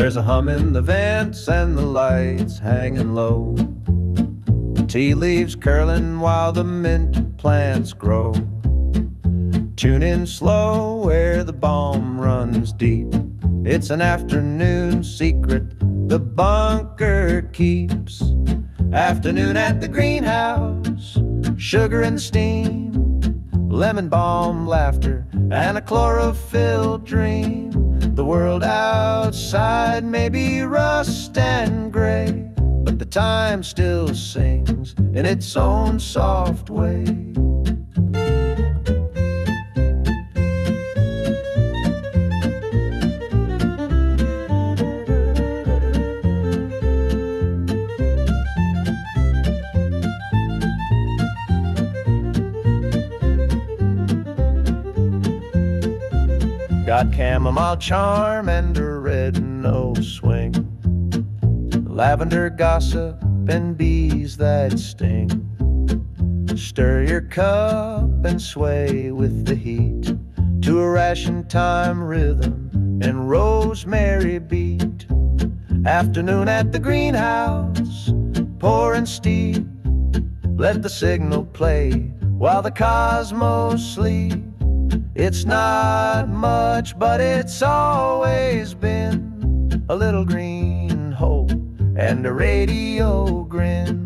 There's a hum in the vents and the lights hanging low. Tea leaves curling while the mint plants grow. Tune in slow where the balm runs deep. It's an afternoon secret the bunker keeps. Afternoon at the greenhouse, sugar and steam, lemon balm laughter and a chlorophyll dream. The world outside may be rust and gray, but the time still sings in its own soft way. Got chamomile charm and a red nose swing, lavender gossip and bees that sting. Stir your cup and sway with the heat to a ration time rhythm and rosemary beat. Afternoon at the greenhouse, pour and steep. Let the signal play while the cosmos sleep. It's not much, but it's always been a little green hope and a radio grin.